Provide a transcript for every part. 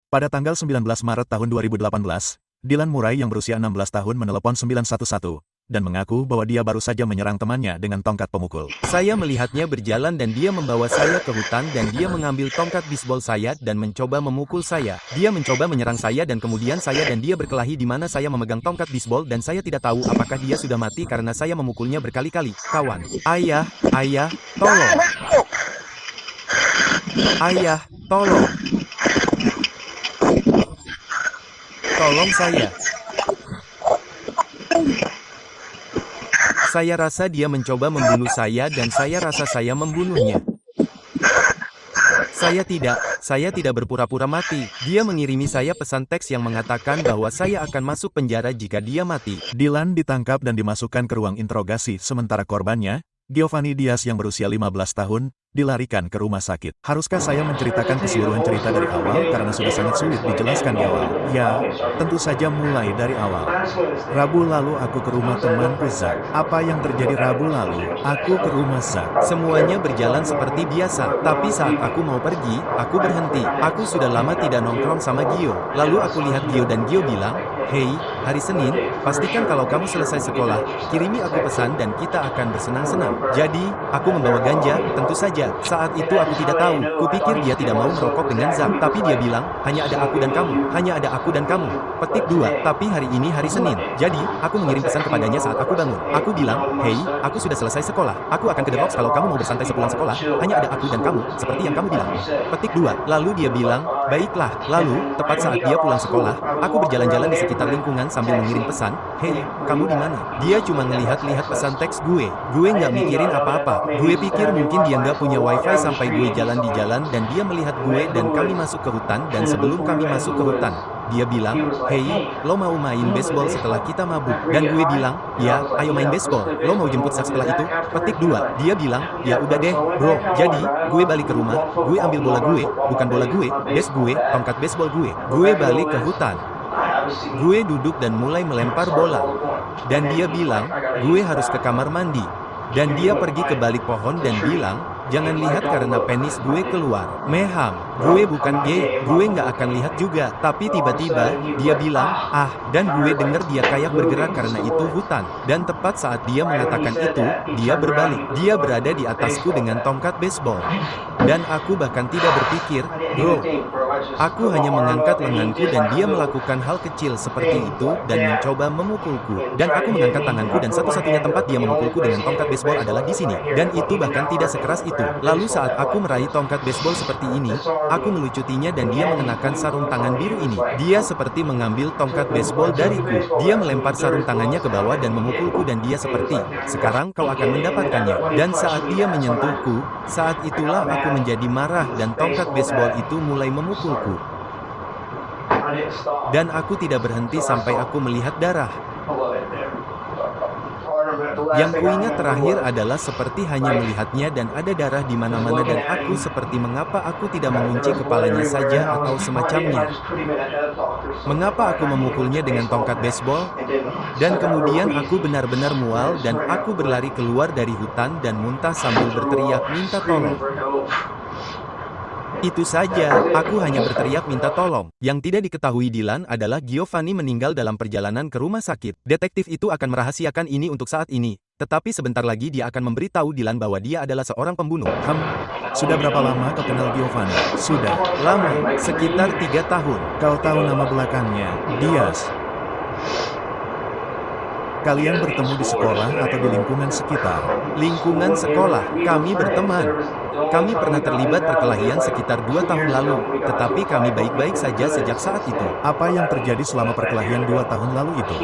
Pada tanggal 19 Maret tahun 2018, Dylan Murray yang berusia 16 tahun menelepon 911 dan mengaku bahwa dia baru saja menyerang temannya dengan tongkat pemukul. Saya melihatnya berjalan dan dia membawa saya ke hutan dan dia mengambil tongkat bisbol saya dan mencoba memukul saya. Dia mencoba menyerang saya dan kemudian saya dan dia berkelahi di mana saya memegang tongkat bisbol dan saya tidak tahu apakah dia sudah mati karena saya memukulnya berkali-kali. Kawan, ayah, tolong. Ayah, tolong. Tolong saya. Saya rasa dia mencoba membunuh saya dan saya rasa saya membunuhnya. Saya tidak berpura-pura mati. Dia mengirimi saya pesan teks yang mengatakan bahwa saya akan masuk penjara jika dia mati. Dylan ditangkap dan dimasukkan ke ruang interogasi sementara korbannya, Giovanni Diaz yang berusia 15 tahun, dilarikan ke rumah sakit. Haruskah saya menceritakan keseluruhan cerita dari awal karena sudah sangat sulit dijelaskan di awal? Ya, tentu saja mulai dari awal. Rabu lalu aku ke rumah temanku Zak. Apa yang terjadi Rabu lalu? Aku ke rumah Zak. Semuanya berjalan seperti biasa, tapi saat aku mau pergi, aku berhenti. Aku sudah lama tidak nongkrong sama Gio. Lalu aku lihat Gio dan Gio bilang, "Hei, hari Senin, pastikan kalau kamu selesai sekolah, kirimi aku pesan dan kita akan bersenang-senang." Jadi, aku membawa ganja, tentu saja. Saat itu aku tidak tahu. Kupikir dia tidak mau merokok dengan Zak, tapi dia bilang, hanya ada aku dan kamu. Hanya ada aku dan kamu. Petik 2, tapi hari ini hari Senin. Jadi, aku mengirim pesan kepadanya saat aku bangun. Aku bilang, "Hei, aku sudah selesai sekolah. Aku akan ke The Rocks kalau kamu mau bersantai sepulang sekolah. Hanya ada aku dan kamu, seperti yang kamu bilang." Petik 2, lalu dia bilang, "Baiklah." Lalu, tepat saat dia pulang sekolah, aku berjalan-jalan di sekitar lingkungan sambil mengirim pesan, "Hei, kamu di mana?" Dia cuma ngelihat-lihat pesan teks gue. Gue nggak mikirin apa-apa. Gue pikir mungkin dia nggak punya wifi sampai gue jalan di jalan dan dia melihat gue dan kami masuk ke hutan dan sebelum kami masuk ke hutan, dia bilang, "Hei, lo mau main baseball setelah kita mabuk?" Dan gue bilang, "Ya, ayo main baseball. Lo mau jemput Zak setelah itu?" Petik 2, dia bilang, "Ya udah deh, bro." Jadi, gue balik ke rumah, gue ambil bola gue, bukan bola gue, base gue, tongkat baseball gue. Gue balik ke hutan. Gue duduk dan mulai melempar bola. Dan dia bilang, "Gue harus ke kamar mandi." Dan dia pergi ke balik pohon dan bilang, "Jangan lihat karena penis gue keluar." Meham, gue bukan gay, gue nggak akan lihat juga. Tapi tiba-tiba, dia bilang, dan gue denger dia kayak bergerak karena itu hutan. Dan tepat saat dia mengatakan itu, dia berbalik. Dia berada di atasku dengan tongkat baseball. Dan aku bahkan tidak berpikir, bro. Aku hanya mengangkat lenganku dan dia melakukan hal kecil seperti itu dan mencoba memukulku. Dan aku mengangkat tanganku dan satu-satunya tempat dia memukulku dengan tongkat baseball adalah di sini. Dan itu bahkan tidak sekeras itu. Lalu saat aku meraih tongkat baseball seperti ini, aku melucutinya dan dia mengenakan sarung tangan biru ini. Dia seperti mengambil tongkat baseball dariku. Dia melempar sarung tangannya ke bawah dan memukulku dan dia seperti, "Sekarang kau akan mendapatkannya." Dan saat dia menyentuhku, saat itulah aku menjadi marah dan tongkat baseball itu mulai memukulku. Dan aku tidak berhenti sampai aku melihat darah. Yang kuingat terakhir adalah seperti hanya melihatnya dan ada darah di mana-mana dan aku seperti mengapa aku tidak mengunci kepalanya saja atau semacamnya. Mengapa aku memukulnya dengan tongkat baseball? Dan kemudian aku benar-benar mual dan aku berlari keluar dari hutan dan muntah sambil berteriak minta tolong. Itu saja, aku hanya berteriak minta tolong. Yang tidak diketahui Dylan adalah Giovanni meninggal dalam perjalanan ke rumah sakit. Detektif itu akan merahasiakan ini untuk saat ini. Tetapi sebentar lagi dia akan memberitahu Dylan bahwa dia adalah seorang pembunuh. Sudah berapa lama kau kenal Giovanni? Sudah lama, sekitar 3 tahun. Kau tahu nama belakangnya, Diaz. Kalian bertemu di sekolah atau di lingkungan sekitar? Lingkungan sekolah, kami berteman. Kami pernah terlibat perkelahian sekitar 2 tahun lalu, tetapi kami baik-baik saja sejak saat itu. Apa yang terjadi selama perkelahian 2 tahun lalu itu?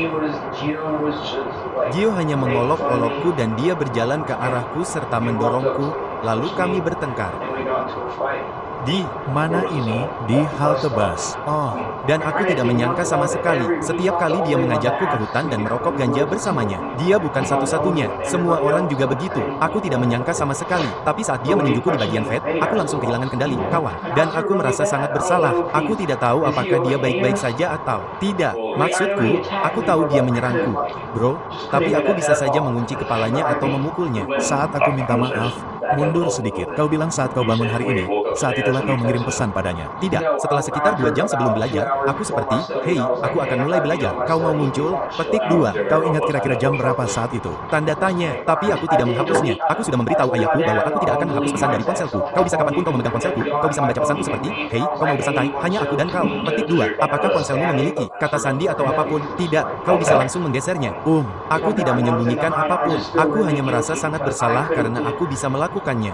Gio hanya mengolok-olokku dan dia berjalan ke arahku serta mendorongku, lalu kami bertengkar. Di mana ini? Di halte bus. Oh, dan aku tidak menyangka sama sekali. Setiap kali dia mengajakku ke hutan dan merokok ganja bersamanya. Dia bukan satu-satunya. Semua orang juga begitu. Aku tidak menyangka sama sekali. Tapi saat dia menunjukku di bagian Fed, aku langsung kehilangan kendali, kawan. Dan aku merasa sangat bersalah. Aku tidak tahu apakah dia baik-baik saja atau tidak. Maksudku, aku tahu dia menyerangku, bro. Tapi aku bisa saja mengunci kepalanya atau memukulnya. Saat aku minta maaf, mundur sedikit. Kau bilang saat kau bangun hari ini, Saat itulah kau mengirim pesan padanya. Tidak, setelah sekitar 2 jam sebelum belajar, aku seperti, hei, aku akan mulai belajar. Kau mau muncul? Petik 2. Kau ingat kira-kira jam berapa saat itu? Tanda tanya, tapi aku tidak menghapusnya. Aku sudah memberitahu ayahku bahwa aku tidak akan menghapus pesan dari ponselku. Kau bisa kapanpun kau memegang ponselku, kau bisa membaca pesanku seperti, hei, kau mau bersantai, hanya aku dan kau. Petik 2. Apakah ponselmu memiliki kata sandi atau apapun? Tidak, kau bisa langsung menggesernya. Aku tidak menyembunyikan apapun. Aku hanya merasa sangat bersalah karena aku bisa melakukannya.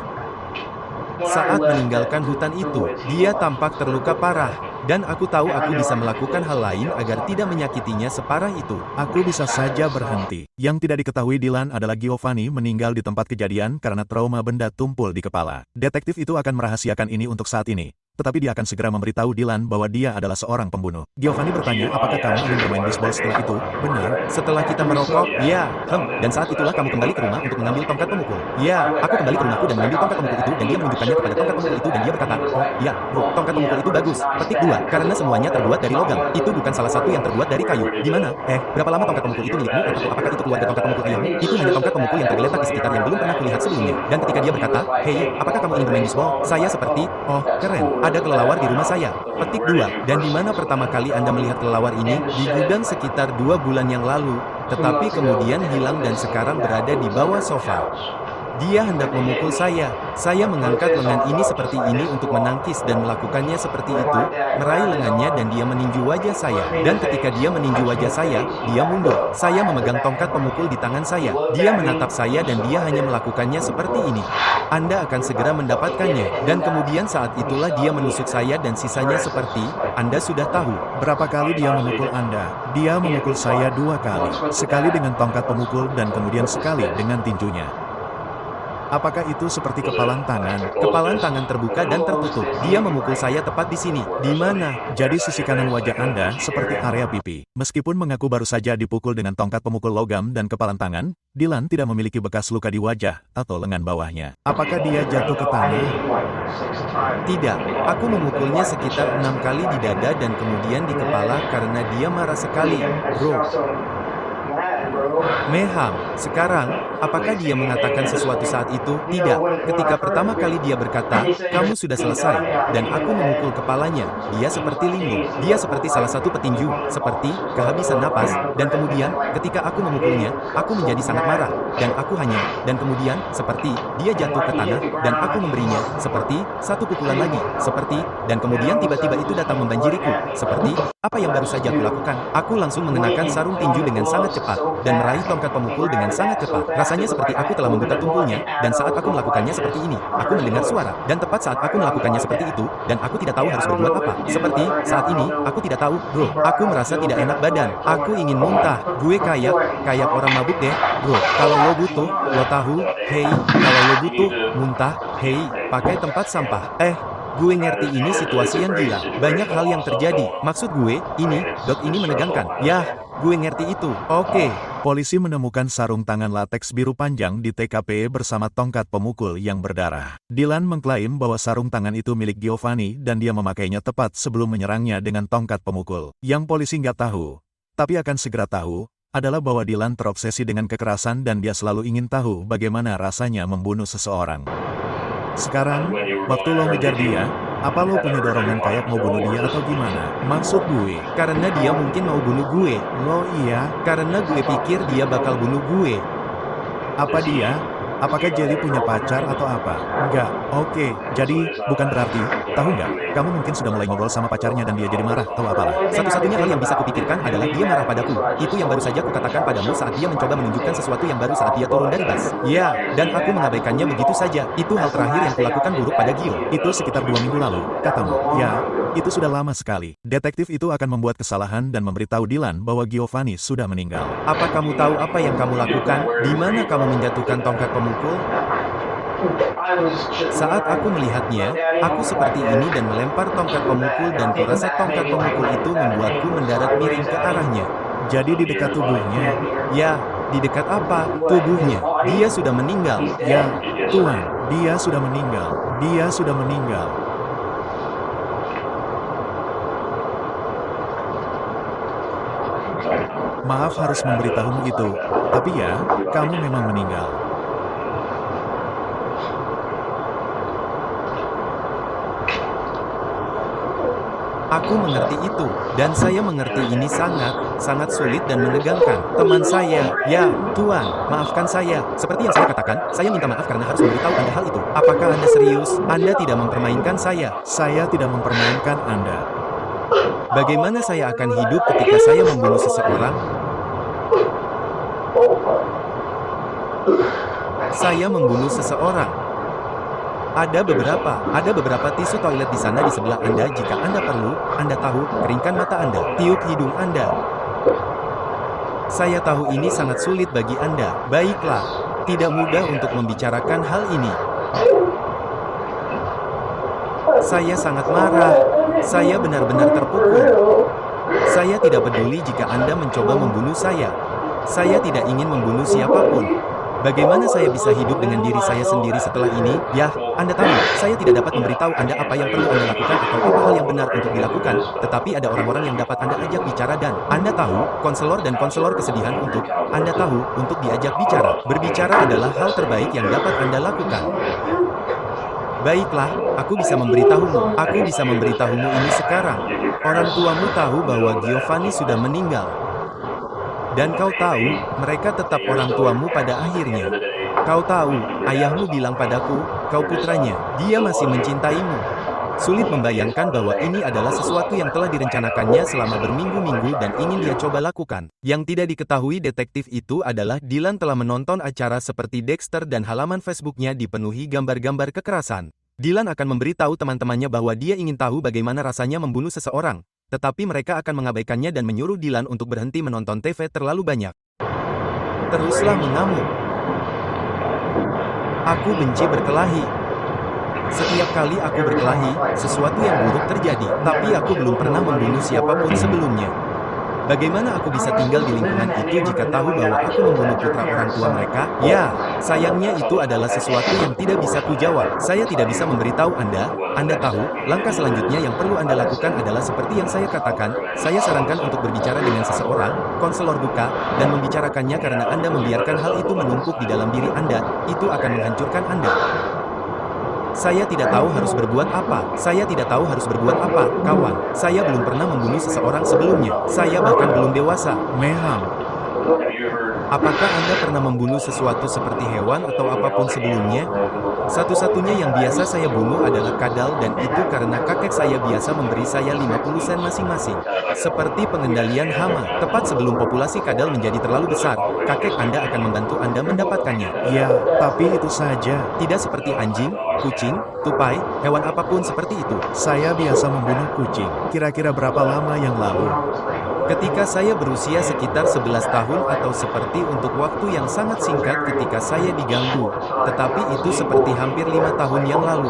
Saat meninggalkan hutan itu, dia tampak terluka parah, dan aku tahu aku bisa melakukan hal lain agar tidak menyakitinya separah itu. Aku bisa saja berhenti. Yang tidak diketahui Dylan adalah Giovanni meninggal di tempat kejadian karena trauma benda tumpul di kepala. Detektif itu akan merahasiakan ini untuk saat ini. Tetapi dia akan segera memberitahu Dylan bahwa dia adalah seorang pembunuh. Giovanni bertanya, apakah kamu ingin bermain bisbol setelah itu? Benar. Setelah kita merokok, ya, dan saat itulah kamu kembali ke rumah untuk mengambil tongkat pemukul. Ya, aku kembali ke rumahku dan mengambil tongkat pemukul itu dan dia menunjukkannya kepada tongkat pemukul itu dan dia berkata, oh, ya, bro, tongkat pemukul itu bagus. Petik 2, karena semuanya terbuat dari logam. Itu bukan salah satu yang terbuat dari kayu. Di mana? Berapa lama tongkat pemukul itu milikmu atau apakah itu keluarga tongkat pemukul ayahmu? Itu hanya tongkat pemukul yang tergeletak di sekitar yang belum pernah kulihat sebelumnya. Dan ketika dia berkata, hei, apakah kamu ingin bermain bisbol? Saya seperti, oh, keren, ada kelelawar di rumah saya. Petik 2. Dan di mana pertama kali Anda melihat kelelawar ini? Di gudang sekitar 2 bulan yang lalu, tetapi kemudian hilang dan sekarang berada di bawah sofa. Dia hendak memukul saya. Saya mengangkat lengan ini seperti ini untuk menangkis dan melakukannya seperti itu, meraih lengannya dan dia meninju wajah saya. Dan ketika dia meninju wajah saya, dia mundur. Saya memegang tongkat pemukul di tangan saya. Dia menatap saya dan dia hanya melakukannya seperti ini. Anda akan segera mendapatkannya. Dan kemudian saat itulah dia menusuk saya dan sisanya seperti, Anda sudah tahu. Berapa kali dia memukul Anda? Dia memukul saya 2 kali. Sekali dengan tongkat pemukul dan kemudian sekali dengan tinjunya. Apakah itu seperti kepalan tangan? Kepalan tangan terbuka dan tertutup. Dia memukul saya tepat di sini. Di mana? Jadi sisi kanan wajah Anda seperti area pipi. Meskipun mengaku baru saja dipukul dengan tongkat pemukul logam dan kepalan tangan, Dylan tidak memiliki bekas luka di wajah atau lengan bawahnya. Apakah dia jatuh ke tanah? Tidak. Aku memukulnya sekitar 6 kali di dada dan kemudian di kepala karena dia marah sekali. Bro. Meham, sekarang, apakah dia mengatakan sesuatu saat itu? Tidak. Ketika pertama kali dia berkata, kamu sudah selesai, dan aku memukul kepalanya, dia seperti linglung. Dia seperti salah satu petinju, seperti kehabisan napas, dan kemudian, ketika aku memukulnya, aku menjadi sangat marah, dan kemudian, seperti, dia jatuh ke tanah, dan aku memberinya, seperti, satu pukulan lagi, seperti, dan kemudian tiba-tiba itu datang membanjiriku, seperti, apa yang baru saja aku lakukan? Aku langsung mengenakan sarung tinju dengan sangat cepat, dan meraih tongkat pemukul dengan sangat cepat. Rasanya seperti aku telah membuka tumpulnya, dan saat aku melakukannya seperti ini, aku mendengar suara, dan tepat saat aku melakukannya seperti itu, dan aku tidak tahu harus berbuat apa. Seperti, saat ini, aku tidak tahu, bro, aku merasa tidak enak badan, aku ingin muntah, gue kayak orang mabuk deh, bro, kalau lo butuh, lo tahu, hei, kalau lo butuh, muntah, hei, pakai tempat sampah, gue ngerti ini situasi yang gila. Banyak hal yang terjadi. Maksud gue, ini menegangkan. Yah, gue ngerti itu. Oke. Polisi menemukan sarung tangan lateks biru panjang di TKP bersama tongkat pemukul yang berdarah. Dylan mengklaim bahwa sarung tangan itu milik Giovanni dan dia memakainya tepat sebelum menyerangnya dengan tongkat pemukul. Yang polisi nggak tahu, tapi akan segera tahu, adalah bahwa Dylan terobsesi dengan kekerasan dan dia selalu ingin tahu bagaimana rasanya membunuh seseorang. Sekarang, waktu lo ngejar dia, apa lo punya dorongan kayak mau bunuh dia atau gimana? Maksud gue, karena dia mungkin mau bunuh gue. Lo iya? Karena gue pikir dia bakal bunuh gue. Apa dia? Apakah Jelly punya pacar atau apa? Enggak. Oke, jadi bukan berarti, tahu nggak? Kamu mungkin sudah mulai ngobrol sama pacarnya dan dia jadi marah atau apalah. Satu-satunya hal yang bisa kupikirkan adalah dia marah padaku. Itu yang baru saja kukatakan padamu saat dia mencoba menunjukkan sesuatu yang baru saat dia turun dari bus. Ya, dan aku mengabaikannya begitu saja. Itu hal terakhir yang kulakukan buruk pada Gio. Itu sekitar 2 minggu lalu, katamu. Ya, itu sudah lama sekali. Detektif itu akan membuat kesalahan dan memberitahu Dylan bahwa Giovanni sudah meninggal. Apa kamu tahu apa yang kamu lakukan? Di mana kamu menjatuhkan tongkat pemukul? Saat aku melihatnya, aku seperti ini dan melempar tongkat pemukul dan kurasa tongkat pemukul itu membuatku mendarat miring ke arahnya. Jadi di dekat tubuhnya? Ya, di dekat apa? Tubuhnya. Dia sudah meninggal. Ya, Tuhan, dia sudah meninggal. Dia sudah meninggal. Maaf harus memberitahumu itu, tapi ya, kamu memang meninggal. Aku mengerti itu, dan saya mengerti ini sangat sulit dan menegangkan. Teman saya, ya, Tuan, maafkan saya. Seperti yang saya katakan, saya minta maaf karena harus memberitahu Anda hal itu. Apakah Anda serius? Anda tidak mempermainkan saya. Saya tidak mempermainkan Anda. Bagaimana saya akan hidup ketika saya membunuh seseorang? Saya membunuh seseorang. Ada beberapa tisu toilet di sana di sebelah Anda jika Anda perlu. Anda tahu, keringkan mata Anda, tiup hidung Anda. Saya tahu ini sangat sulit bagi Anda. Baiklah, tidak mudah untuk membicarakan hal ini. Saya sangat marah. Saya benar-benar terpukul. Saya tidak peduli jika Anda mencoba membunuh saya. Saya tidak ingin membunuh siapapun. Bagaimana saya bisa hidup dengan diri saya sendiri setelah ini? Ya, Anda tahu, saya tidak dapat memberitahu Anda apa yang perlu Anda lakukan atau apa hal yang benar untuk dilakukan, tetapi ada orang-orang yang dapat Anda ajak bicara dan Anda tahu, konselor dan konselor kesedihan untuk Anda tahu, untuk diajak bicara. Berbicara adalah hal terbaik yang dapat Anda lakukan. Baiklah, aku bisa memberitahumu. Aku bisa memberitahumu ini sekarang. Orang tuamu tahu bahwa Giovanni sudah meninggal. Dan kau tahu, mereka tetap orang tuamu pada akhirnya. Kau tahu, ayahmu bilang padaku, kau putranya, dia masih mencintaimu. Sulit membayangkan bahwa ini adalah sesuatu yang telah direncanakannya selama berminggu-minggu dan ingin dia coba lakukan. Yang tidak diketahui detektif itu adalah Dylan telah menonton acara seperti Dexter dan halaman Facebooknya dipenuhi gambar-gambar kekerasan. Dylan akan memberitahu teman-temannya bahwa dia ingin tahu bagaimana rasanya membunuh seseorang. Tetapi mereka akan mengabaikannya dan menyuruh Dylan untuk berhenti menonton TV terlalu banyak. Teruslah mengamuk. Aku benci berkelahi. Setiap kali aku berkelahi, sesuatu yang buruk terjadi, tapi aku belum pernah membunuh siapapun sebelumnya. Bagaimana aku bisa tinggal di lingkungan itu jika tahu bahwa aku membunuh putra orang tua mereka? Ya, sayangnya itu adalah sesuatu yang tidak bisa kujawab. Saya tidak bisa memberitahu Anda. Anda tahu, langkah selanjutnya yang perlu Anda lakukan adalah seperti yang saya katakan. Saya sarankan untuk berbicara dengan seseorang, konselor buka, dan membicarakannya karena Anda membiarkan hal itu menumpuk di dalam diri Anda. Itu akan menghancurkan Anda. Saya tidak tahu harus berbuat apa. Saya tidak tahu harus berbuat apa, kawan. Saya belum pernah membunuh seseorang sebelumnya. Saya bahkan belum dewasa. Meham. Apakah Anda pernah membunuh sesuatu seperti hewan atau apapun sebelumnya? Satu-satunya yang biasa saya bunuh adalah kadal dan itu karena kakek saya biasa memberi saya 50 sen masing-masing. Seperti pengendalian hama, tepat sebelum populasi kadal menjadi terlalu besar, kakek Anda akan membantu Anda mendapatkannya. Ya, tapi itu saja. Tidak seperti anjing, kucing, tupai, hewan apapun seperti itu. Saya biasa membunuh kucing. Kira-kira berapa lama yang lalu? Ketika saya berusia sekitar 11 tahun atau seperti untuk waktu yang sangat singkat ketika saya diganggu. Tetapi itu seperti hampir 5 tahun yang lalu.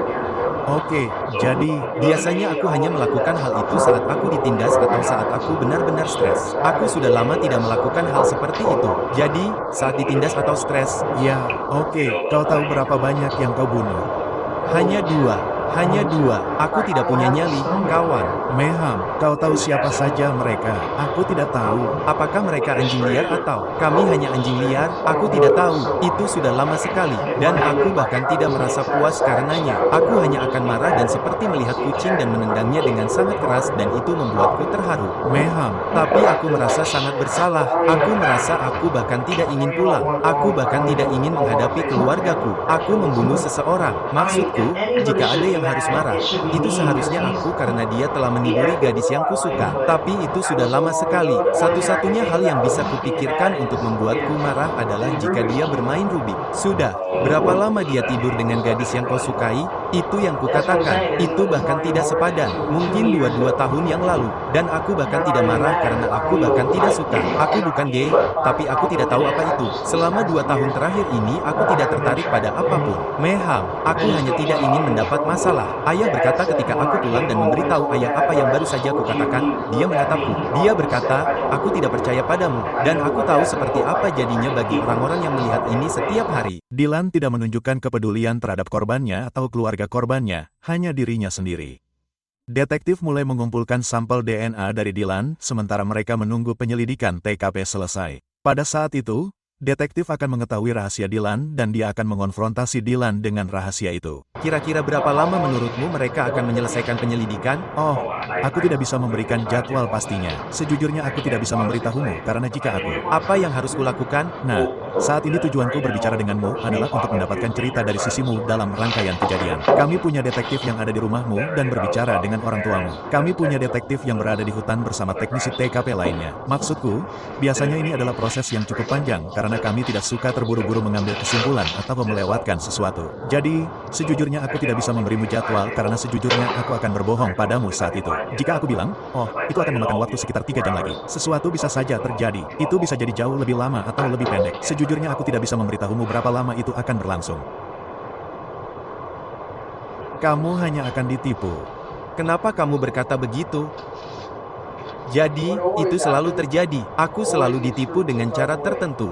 Oke, jadi biasanya aku hanya melakukan hal itu saat aku ditindas atau saat aku benar-benar stres. Aku sudah lama tidak melakukan hal seperti itu. Jadi, saat ditindas atau stres, ya, oke. Kau tahu berapa banyak yang kau bunuh? Hanya dua. Aku tidak punya nyali, kawan. Meham, kau tahu siapa saja mereka? Aku tidak tahu. Apakah mereka anjing liar atau kami hanya anjing liar? Aku tidak tahu. Itu sudah lama sekali. Dan aku bahkan tidak merasa puas karenanya. Aku hanya akan marah dan seperti melihat kucing dan menendangnya dengan sangat keras dan itu membuatku terharu. Meham, tapi aku merasa sangat bersalah. Aku merasa aku bahkan tidak ingin pulang. Aku bahkan tidak ingin menghadapi keluargaku. Aku membunuh seseorang. Maksudku, jika ada yang harus marah, itu seharusnya aku karena dia telah meniduri gadis yang kusuka. Tapi itu sudah lama sekali. Satu-satunya hal yang bisa kupikirkan untuk membuatku marah adalah jika dia bermain Rubik. Sudah, berapa lama dia tidur dengan gadis yang kau sukai? Itu yang kukatakan. Itu bahkan tidak sepadan. Mungkin 2 tahun yang lalu. Dan aku bahkan tidak marah karena aku bahkan tidak suka. Aku bukan gay, tapi aku tidak tahu apa itu. Selama 2 tahun terakhir ini, aku tidak tertarik pada apapun. Meham, aku hanya tidak ingin mendapat masalah. Ayah berkata ketika aku pulang dan memberitahu ayah apa yang baru saja kukatakan, dia menatapku. Dia berkata, aku tidak percaya padamu. Dan aku tahu seperti apa jadinya bagi orang-orang yang melihat ini setiap hari. Dylan tidak menunjukkan kepedulian terhadap korbannya atau keluarga korbannya, hanya dirinya sendiri. Detektif mulai mengumpulkan sampel DNA dari Dylan, sementara mereka menunggu penyelidikan TKP selesai. Pada saat itu, detektif akan mengetahui rahasia Dylan dan dia akan mengonfrontasi Dylan dengan rahasia itu. Kira-kira berapa lama menurutmu mereka akan menyelesaikan penyelidikan? Oh, aku tidak bisa memberikan jadwal pastinya. Sejujurnya aku tidak bisa memberitahumu, karena jika aku... Apa yang harus kulakukan? Nah, saat ini tujuanku berbicara denganmu adalah untuk mendapatkan cerita dari sisimu dalam rangkaian kejadian. Kami punya detektif yang ada di rumahmu dan berbicara dengan orang tuamu. Kami punya detektif yang berada di hutan bersama teknisi TKP lainnya. Maksudku, biasanya ini adalah proses yang cukup panjang karena kami tidak suka terburu-buru mengambil kesimpulan atau melewatkan sesuatu. Jadi, sejujurnya aku tidak bisa memberimu jadwal karena sejujurnya aku akan berbohong padamu saat itu. Jika aku bilang, oh, itu akan memakan waktu sekitar 3 jam lagi. Sesuatu bisa saja terjadi. Itu bisa jadi jauh lebih lama atau lebih pendek. Sejujurnya aku tidak bisa memberitahumu berapa lama itu akan berlangsung. Kamu hanya akan ditipu. Kenapa kamu berkata begitu? Jadi, itu selalu terjadi. Aku selalu ditipu dengan cara tertentu.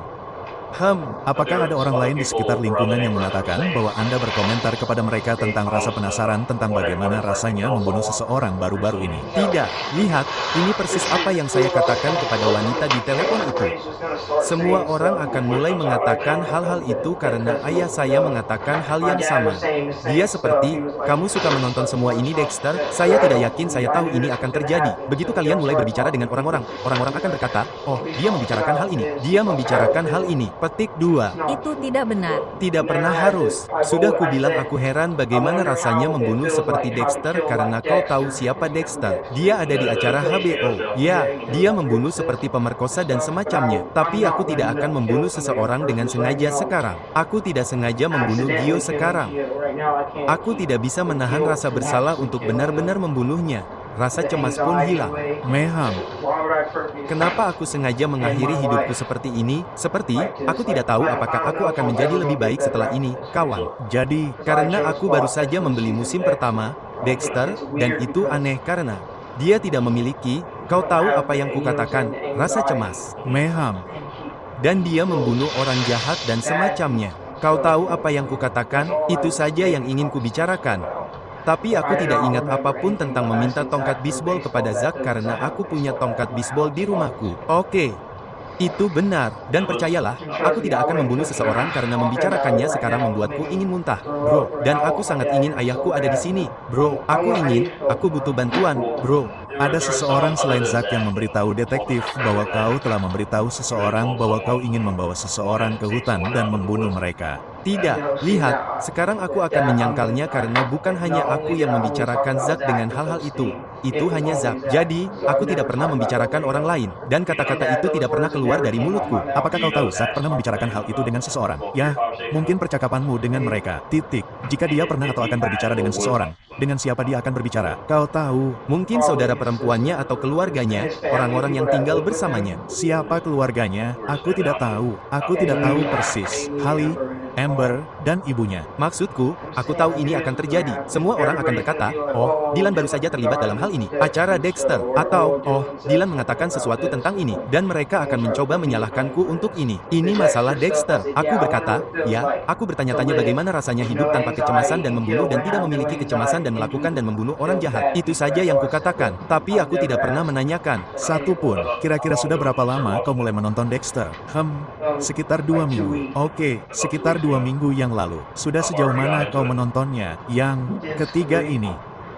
Apakah ada orang lain di sekitar lingkungan yang mengatakan bahwa Anda berkomentar kepada mereka tentang rasa penasaran tentang bagaimana rasanya membunuh seseorang baru-baru ini? Tidak, lihat, ini persis apa yang saya katakan kepada wanita di telepon itu. Semua orang akan mulai mengatakan hal-hal itu karena ayah saya mengatakan hal yang sama. Dia seperti, kamu suka menonton semua ini Dexter? Saya tidak yakin saya tahu ini akan terjadi. Begitu kalian mulai berbicara dengan orang-orang, orang-orang akan berkata, oh, dia membicarakan hal ini. Dia membicarakan hal ini. Petik 2. Itu tidak benar. Tidak pernah harus. Sudah kubilang aku heran bagaimana rasanya membunuh seperti Dexter karena kau tahu siapa Dexter. Dia ada di acara HBO. Ya, dia membunuh seperti pemerkosa dan semacamnya. Tapi aku tidak akan membunuh seseorang dengan sengaja sekarang. Aku tidak sengaja membunuh Gio sekarang. Aku tidak bisa menahan rasa bersalah untuk benar-benar membunuhnya. Rasa cemas pun hilang. Meham, Kenapa aku sengaja mengakhiri hidupku seperti ini? Seperti, aku tidak tahu apakah aku akan menjadi lebih baik setelah ini, kawan. jadi, Karena aku baru saja membeli musim pertama, Dexter, dan itu aneh karena dia tidak memiliki, kau tahu apa yang kukatakan, rasa cemas. Meham, Dan dia membunuh orang jahat dan semacamnya. Kau tahu apa yang kukatakan, itu saja yang ingin kubicarakan. Tapi aku tidak ingat apapun tentang meminta tongkat bisbol kepada Zack karena aku punya tongkat bisbol di rumahku. Oke. Itu benar, dan percayalah, aku tidak akan membunuh seseorang karena membicarakannya sekarang membuatku ingin muntah, bro. Dan aku sangat ingin ayahku ada di sini, bro. Aku butuh bantuan, bro. ada seseorang selain Zack yang memberitahu detektif bahwa kau telah memberitahu seseorang bahwa kau ingin membawa seseorang ke hutan dan membunuh mereka. Tidak, lihat, sekarang aku akan menyangkalnya karena bukan hanya aku yang membicarakan Zack dengan hal-hal itu. Itu hanya Zack. Jadi, aku tidak pernah membicarakan orang lain, dan kata-kata itu tidak pernah keluar dari mulutku. Apakah kau tahu Zack pernah membicarakan hal itu dengan seseorang? Ya, mungkin percakapanmu dengan mereka. Titik. Jika dia pernah atau akan berbicara dengan seseorang, dengan siapa dia akan berbicara? Kau tahu. Mungkin saudara perempuannya atau keluarganya, orang-orang yang tinggal bersamanya. Siapa keluarganya? Aku tidak tahu. Aku tidak tahu persis. Holly, Amber, dan ibunya. Maksudku, aku tahu ini akan terjadi. Semua orang akan berkata, oh, Dylan baru saja terlibat dalam hal ini. Acara Dexter. Atau, oh, Dylan mengatakan sesuatu tentang ini. Dan mereka akan mencoba menyalahkanku untuk ini. Ini masalah Dexter. Aku berkata, ya, aku bertanya-tanya bagaimana rasanya hidup tanpa kecemasan dan membunuh dan tidak memiliki kecemasan dan melakukan dan membunuh orang jahat. Itu saja yang kukatakan. Tapi aku tidak pernah menanyakan. Satu pun. Kira-kira sudah berapa lama kau mulai menonton Dexter? Sekitar 2 minggu. Oke, sekitar 2 minggu yang lalu. Sudah sejauh mana kau menontonnya? Yang ketiga ini.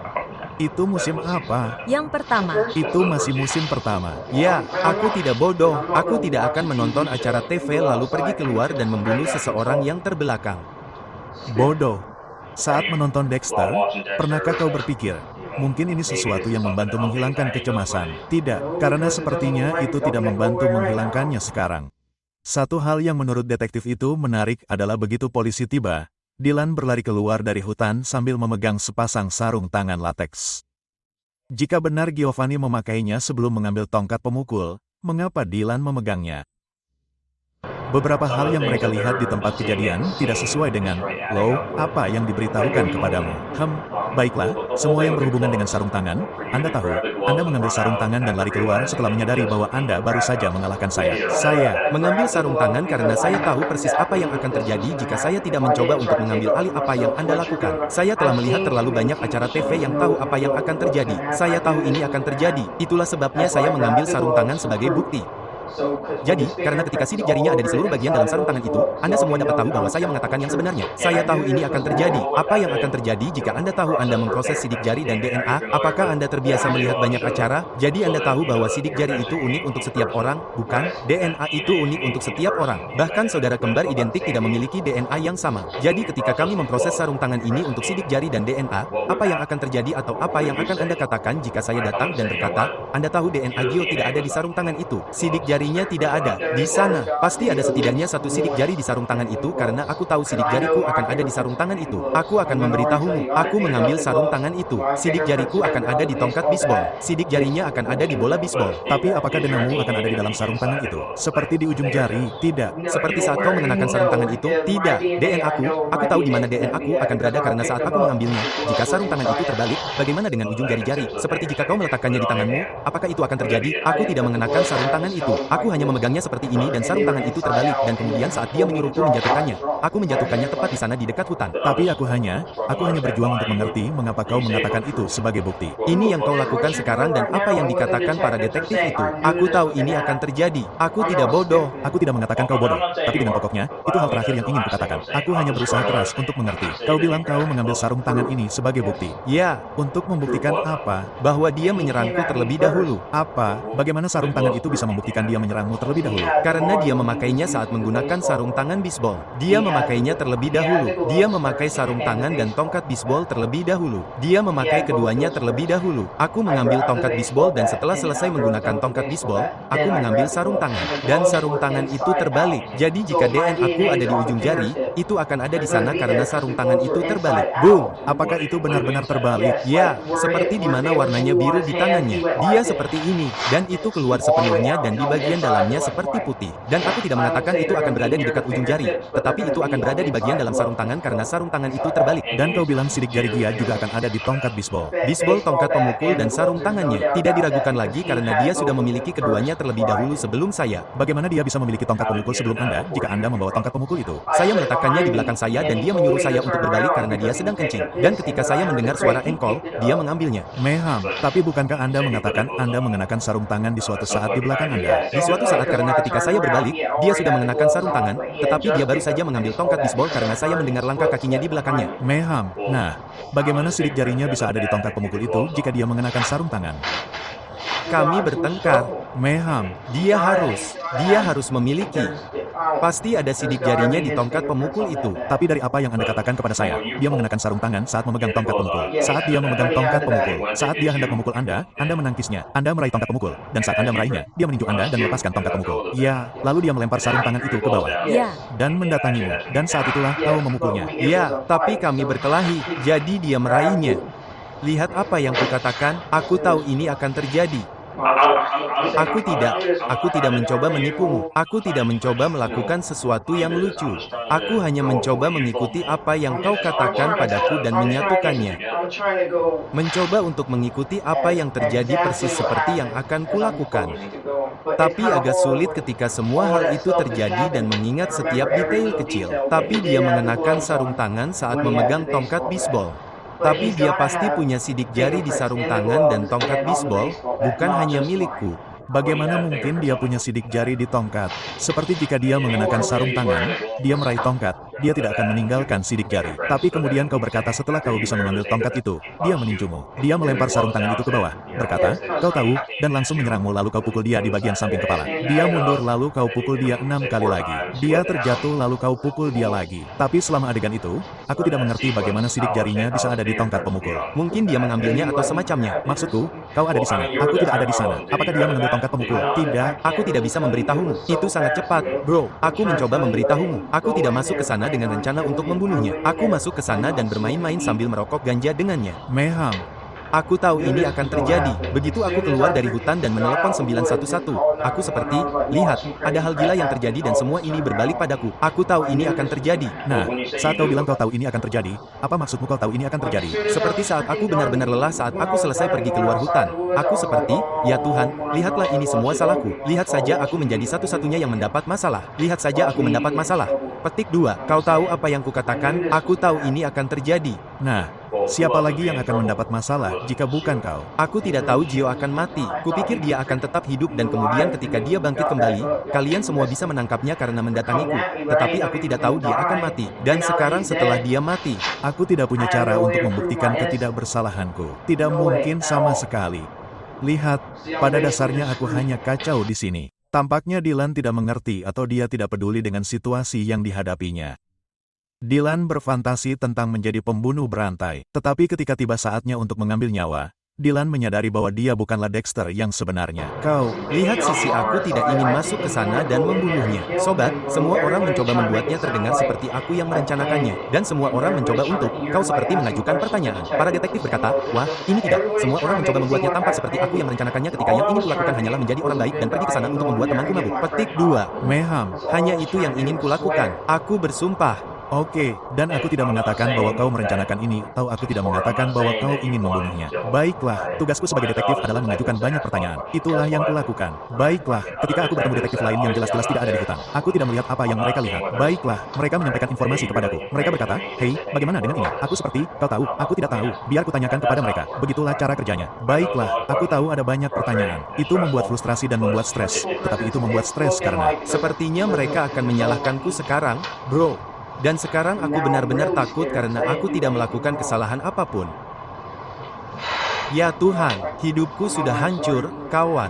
Itu musim apa? Yang pertama. Itu masih musim pertama. Ya, aku tidak bodoh. Aku tidak akan menonton acara TV lalu pergi keluar dan membunuh seseorang yang terbelakang. Bodoh. Saat menonton Dexter, pernahkah kau berpikir, mungkin ini sesuatu yang membantu menghilangkan kecemasan? Tidak, karena sepertinya itu tidak membantu menghilangkannya sekarang. Satu hal yang menurut detektif itu menarik adalah begitu polisi tiba, Dylan berlari keluar dari hutan sambil memegang sepasang sarung tangan lateks. Jika benar Giovanni memakainya sebelum mengambil tongkat pemukul, mengapa Dylan memegangnya? Beberapa hal yang mereka lihat di tempat kejadian tidak sesuai dengan, apa yang diberitahukan kepadamu. Baiklah, semua yang berhubungan dengan sarung tangan, Anda tahu, Anda mengambil sarung tangan dan lari keluar setelah menyadari bahwa Anda baru saja mengalahkan saya. Saya mengambil sarung tangan karena saya tahu persis apa yang akan terjadi jika saya tidak mencoba untuk mengambil alih apa yang Anda lakukan. Saya telah melihat terlalu banyak acara TV yang tahu apa yang akan terjadi. Saya tahu ini akan terjadi, itulah sebabnya saya mengambil sarung tangan sebagai bukti. Jadi, karena ketika sidik jarinya ada di seluruh bagian dalam sarung tangan itu, Anda semua dapat tahu bahwa saya mengatakan yang sebenarnya. Saya tahu ini akan terjadi. Apa yang akan terjadi jika Anda tahu Anda memproses sidik jari dan DNA? Apakah Anda terbiasa melihat banyak acara? Jadi Anda tahu bahwa sidik jari itu unik untuk setiap orang, bukan? DNA itu unik untuk setiap orang. Bahkan saudara kembar identik tidak memiliki DNA yang sama. Jadi ketika kami memproses sarung tangan ini untuk sidik jari dan DNA, apa yang akan terjadi atau apa yang akan Anda katakan jika saya datang dan berkata, Anda tahu DNA Gio tidak ada di sarung tangan itu. Sidik jarinya tidak ada di sana. Pasti ada setidaknya satu sidik jari di sarung tangan itu karena aku tahu sidik jariku akan ada di sarung tangan itu. Aku akan memberitahumu. Aku mengambil sarung tangan itu. Sidik jariku akan ada di tongkat bisbol. Sidik jarinya akan ada di bola bisbol. Tapi apakah dengamu akan ada di dalam sarung tangan itu? Seperti di ujung jari? Tidak. Seperti saat kau mengenakan sarung tangan itu? Tidak. DNA aku tahu di mana DNA aku akan berada karena saat aku mengambilnya. Jika sarung tangan itu terbalik, bagaimana dengan ujung jari-jari? Seperti jika kau meletakkannya di tanganmu, apakah itu akan terjadi? Aku tidak mengenakan sarung tangan itu. Aku hanya memegangnya seperti ini dan sarung tangan itu terbalik dan kemudian saat dia menyuruhku menjatuhkannya, aku menjatuhkannya tepat di sana di dekat hutan. Tapi aku hanya berjuang untuk mengerti mengapa kau mengatakan itu sebagai bukti. Ini yang kau lakukan sekarang dan apa yang dikatakan para detektif itu. Aku tahu ini akan terjadi. Aku tidak bodoh. Aku tidak mengatakan kau bodoh, tapi dengan pokoknya, itu hal terakhir yang ingin kukatakan. Aku hanya berusaha keras untuk mengerti. Kau bilang kau mengambil sarung tangan ini sebagai bukti. Ya, Untuk membuktikan apa? bahwa dia menyerangku terlebih dahulu. Apa? Bagaimana sarung tangan itu bisa membuktikan dia menyerangmu terlebih dahulu? Karena dia memakainya saat menggunakan sarung tangan bisbol. Dia memakainya terlebih dahulu. Dia memakai sarung tangan dan tongkat bisbol terlebih dahulu. Dia memakai keduanya terlebih dahulu. Aku mengambil tongkat bisbol dan setelah selesai menggunakan tongkat bisbol, aku mengambil sarung tangan. Dan sarung tangan itu terbalik. Jadi jika DNA aku ada di ujung jari, itu akan ada di sana karena sarung tangan itu terbalik. Boom! Apakah itu benar-benar terbalik? Ya, seperti di mana warnanya biru di tangannya. Dia seperti ini, dan itu keluar sepenuhnya dan di bagian dalamnya seperti putih. Dan aku tidak mengatakan itu akan berada di dekat ujung jari, tetapi itu akan berada di bagian dalam sarung tangan karena sarung tangan itu terbalik. Dan kau bilang sidik jari dia juga akan ada di tongkat bisbol. Bisbol, tongkat pemukul, dan sarung tangannya. Tidak diragukan lagi karena dia sudah memiliki keduanya terlebih dahulu sebelum saya. Bagaimana dia bisa memiliki tongkat pemukul sebelum Anda jika Anda membawa tongkat pemukul itu? Saya meletakkannya di belakang saya dan dia menyuruh saya untuk berbalik karena dia sedang kencing. Dan ketika saya mendengar suara engkol, dia mengambilnya. Meham, tapi bukankah Anda mengatakan Anda mengenakan sarung tangan di suatu saat di belakang Anda? Di suatu saat karena ketika saya berbalik, dia sudah mengenakan sarung tangan, tetapi dia baru saja mengambil tongkat bisbol karena saya mendengar langkah kakinya di belakangnya. Meham, nah, bagaimana sidik jarinya bisa ada di tongkat pemukul itu jika dia mengenakan sarung tangan? Kami bertengkar. Meham, Dia harus memiliki. Pasti ada sidik jarinya di tongkat pemukul itu. tapi dari apa yang Anda katakan kepada saya, dia mengenakan sarung tangan saat memegang tongkat pemukul. Saat dia memegang tongkat pemukul, saat dia hendak memukul Anda menangkisnya. Anda meraih tongkat pemukul, dan saat Anda meraihnya, dia meninju Anda dan melepaskan tongkat pemukul. Ya, lalu dia melempar sarung tangan itu ke bawah. Ya. Dan mendatangimu, dan saat itulah kau memukulnya. Ya, tapi kami berkelahi, jadi dia meraihnya. Lihat apa yang kukatakan, aku tahu ini akan terjadi. Aku tidak mencoba menipumu. Aku tidak mencoba melakukan sesuatu yang lucu. Aku hanya mencoba mengikuti apa yang kau katakan padaku dan menyatukannya. Mencoba untuk mengikuti apa yang terjadi persis seperti yang akan kulakukan. Tapi agak sulit ketika semua hal itu terjadi dan mengingat setiap detail kecil. Tapi dia mengenakan sarung tangan saat memegang tongkat bisbol. Tapi dia pasti punya sidik jari di sarung tangan dan tongkat bisbol, bukan hanya milikku. Bagaimana mungkin dia punya sidik jari di tongkat? Seperti jika dia mengenakan sarung tangan, dia meraih tongkat, dia tidak akan meninggalkan sidik jari. Tapi kemudian kau berkata setelah kau bisa mengambil tongkat itu, dia meninjumu. Dia melempar sarung tangan itu ke bawah, berkata, kau tahu, dan langsung menyerangmu lalu kau pukul dia di bagian samping kepala. Dia mundur lalu kau pukul dia 6 kali lagi. Dia terjatuh lalu kau pukul dia lagi. Tapi selama adegan itu, aku tidak mengerti bagaimana sidik jarinya bisa ada di tongkat pemukul. Mungkin dia mengambilnya atau semacamnya. Maksudku, kau ada di sana, aku tidak ada di sana. Apakah dia mengambil tongkat pemukul? Tidak. Aku tidak bisa memberitahumu. Itu sangat cepat, bro. Aku mencoba memberitahumu. Aku tidak masuk ke sana dengan rencana untuk membunuhnya. Aku masuk ke sana dan bermain-main sambil merokok ganja dengannya. Meham, Aku tahu ini akan terjadi. Begitu aku keluar dari hutan dan menelepon 911, aku seperti, lihat, ada hal gila yang terjadi dan semua ini berbalik padaku. Aku tahu ini akan terjadi. nah, saat kau bilang kau tahu ini akan terjadi, apa maksudmu kau tahu ini akan terjadi? Seperti saat aku benar-benar lelah saat aku selesai pergi keluar hutan. Aku seperti, ya Tuhan, lihatlah ini semua salahku. Lihat saja aku menjadi satu-satunya yang mendapat masalah. Lihat saja aku mendapat masalah. Petik 2. Kau tahu apa yang kukatakan? Aku tahu ini akan terjadi. Nah, Siapa lagi yang akan mendapat masalah jika bukan kau? Aku tidak tahu Gio akan mati. Kupikir dia akan tetap hidup dan kemudian ketika dia bangkit kembali, kalian semua bisa menangkapnya karena mendatangiku. Tetapi aku tidak tahu dia akan mati. Dan sekarang setelah dia mati, Aku tidak punya cara untuk membuktikan ketidakbersalahanku. Tidak mungkin sama sekali. Lihat, pada dasarnya aku hanya kacau di sini. Tampaknya Dylan tidak mengerti atau dia tidak peduli dengan situasi yang dihadapinya. Dylan berfantasi tentang menjadi pembunuh berantai, tetapi ketika tiba saatnya untuk mengambil nyawa, Dylan menyadari bahwa dia bukanlah Dexter yang sebenarnya. kau, lihat sisi aku tidak ingin masuk ke sana dan membunuhnya. Sobat, semua orang mencoba membuatnya terdengar seperti aku yang merencanakannya. Dan semua orang mencoba untuk, kau seperti mengajukan pertanyaan. Para detektif berkata, wah, ini tidak. Semua orang mencoba membuatnya tampak seperti aku yang merencanakannya ketika yang ingin kulakukan hanyalah menjadi orang baik dan pergi ke sana untuk membuat temanku mabuk. Petik 2. Meham. Hanya itu yang ingin kulakukan. Aku bersumpah. Oke, dan aku tidak mengatakan bahwa kau merencanakan ini, atau aku tidak mengatakan bahwa kau ingin membunuhnya. Baiklah, tugasku sebagai detektif adalah mengajukan banyak pertanyaan. Itulah yang kulakukan. Baiklah, ketika aku bertemu detektif lain yang jelas-jelas tidak ada di hutan, aku tidak melihat apa yang mereka lihat. Baiklah, mereka menyampaikan informasi kepadaku. Mereka berkata, hei, bagaimana dengan ini? Aku seperti, kau tahu, aku tidak tahu. Biar kutanyakan kepada mereka. Begitulah cara kerjanya. Baiklah, aku tahu ada banyak pertanyaan. Itu membuat frustrasi dan membuat stres. Tetapi itu membuat stres karena... Sepertinya mereka akan menyalahkanku sekarang, bro. Dan sekarang aku benar-benar takut karena aku tidak melakukan kesalahan apapun. Ya Tuhan, hidupku sudah hancur, kawan.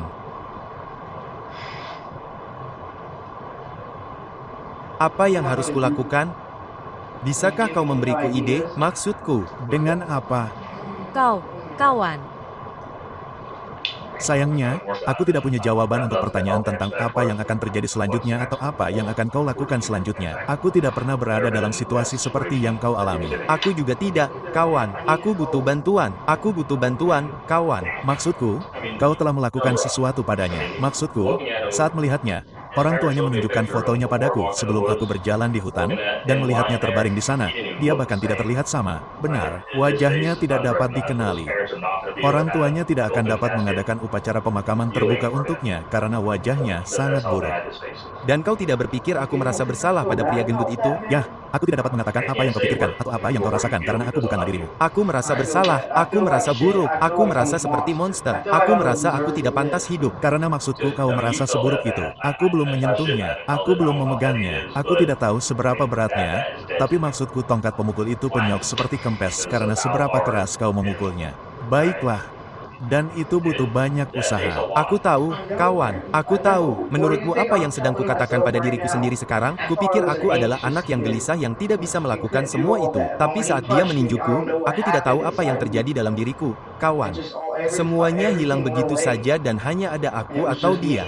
Apa yang harus kulakukan? Bisakah kau memberiku ide? Maksudku, Dengan apa? Kau, kawan. Sayangnya, aku tidak punya jawaban untuk pertanyaan tentang apa yang akan terjadi selanjutnya atau apa yang akan kau lakukan selanjutnya. Aku tidak pernah berada dalam situasi seperti yang kau alami. aku juga tidak, kawan. Aku butuh bantuan. Aku butuh bantuan, kawan. Maksudku, kau telah melakukan sesuatu padanya. Maksudku, saat melihatnya, orang tuanya menunjukkan fotonya padaku sebelum aku berjalan di hutan dan melihatnya terbaring di sana. Dia bahkan tidak terlihat sama. Benar, wajahnya tidak dapat dikenali. Orang tuanya tidak akan dapat mengadakan upacara pemakaman terbuka untuknya karena wajahnya sangat buruk. Dan kau tidak berpikir aku merasa bersalah pada pria gendut itu? Ya, aku tidak dapat mengatakan apa yang kau pikirkan atau apa yang kau rasakan karena aku bukanlah dirimu. Aku merasa bersalah, aku merasa buruk, aku merasa seperti monster, aku merasa aku tidak pantas hidup. Karena maksudku kau merasa seburuk itu. Aku belum menyentuhnya, aku belum memegangnya. Aku tidak tahu seberapa beratnya, tapi maksudku tongkat pemukul itu penyok seperti kempes karena seberapa keras kau memukulnya. Baiklah. Dan itu butuh banyak usaha. Aku tahu, kawan, aku tahu. Menurutmu apa yang sedang kukatakan pada diriku sendiri sekarang? Kupikir aku adalah anak yang gelisah yang tidak bisa melakukan semua itu. Tapi saat dia meninjuku, aku tidak tahu apa yang terjadi dalam diriku, kawan. Semuanya hilang begitu saja dan hanya ada aku atau dia.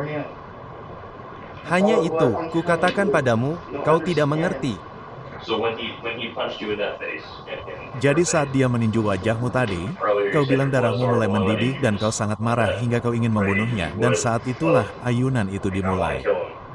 Hanya itu, kukatakan padamu, kau tidak mengerti. Jadi saat dia meninju wajahmu tadi, kau bilang darahmu mulai mendidih dan kau sangat marah hingga kau ingin membunuhnya. Dan saat itulah ayunan itu dimulai.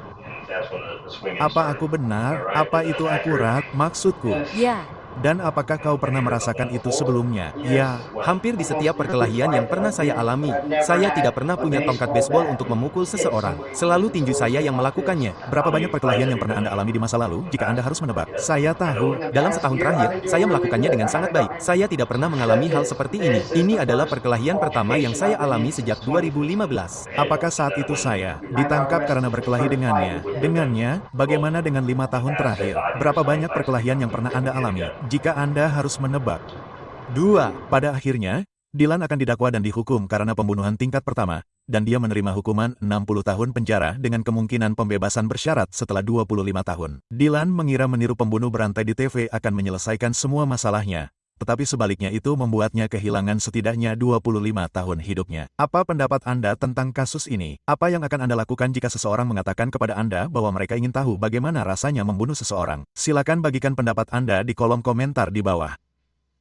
Apa aku benar? Apa itu akurat? Maksudku. Ya, Dan apakah kau pernah merasakan itu sebelumnya? Ya. Hampir di setiap perkelahian yang pernah saya alami, saya tidak pernah punya tongkat baseball untuk memukul seseorang. Selalu tinju saya yang melakukannya. Berapa banyak perkelahian yang pernah Anda alami di masa lalu jika Anda harus menebak? Saya tahu. Dalam setahun terakhir, saya melakukannya dengan sangat baik. Saya tidak pernah mengalami hal seperti ini. Ini adalah perkelahian pertama yang saya alami sejak 2015. Apakah saat itu saya ditangkap karena berkelahi dengannya? Dengannya, bagaimana dengan 5 tahun terakhir? Berapa banyak perkelahian yang pernah Anda alami? Jika Anda harus menebak. 2. Pada akhirnya, Dylan akan didakwa dan dihukum karena pembunuhan tingkat pertama, dan dia menerima hukuman 60 tahun penjara dengan kemungkinan pembebasan bersyarat setelah 25 tahun. Dylan mengira meniru pembunuh berantai di TV akan menyelesaikan semua masalahnya, tetapi sebaliknya itu membuatnya kehilangan setidaknya 25 tahun hidupnya. Apa pendapat Anda tentang kasus ini? Apa yang akan Anda lakukan jika seseorang mengatakan kepada Anda bahwa mereka ingin tahu bagaimana rasanya membunuh seseorang? Silakan bagikan pendapat Anda di kolom komentar di bawah.